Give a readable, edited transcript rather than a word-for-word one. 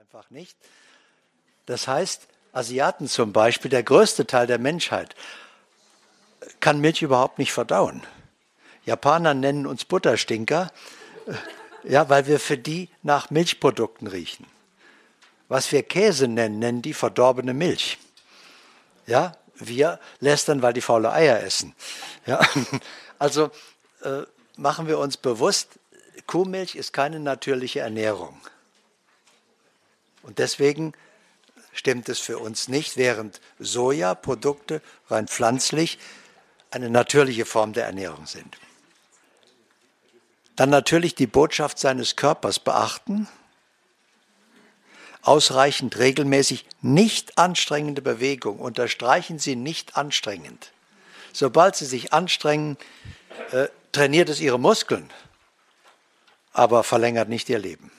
einfach nicht. Das heißt, Asiaten zum Beispiel, der größte Teil der Menschheit, kann Milch überhaupt nicht verdauen. Japaner nennen uns Butterstinker, ja, weil wir für die nach Milchprodukten riechen. Was wir Käse nennen, nennen die verdorbene Milch. Ja, wir lästern, weil die faule Eier essen. Ja, also machen wir uns bewusst, Kuhmilch ist keine natürliche Ernährung. Und deswegen stimmt es für uns nicht, während Sojaprodukte rein pflanzlich eine natürliche Form der Ernährung sind. Dann natürlich die Botschaft seines Körpers beachten, ausreichend regelmäßig nicht anstrengende Bewegung, unterstreichen Sie nicht anstrengend. Sobald Sie sich anstrengen, trainiert es Ihre Muskeln, aber verlängert nicht Ihr Leben.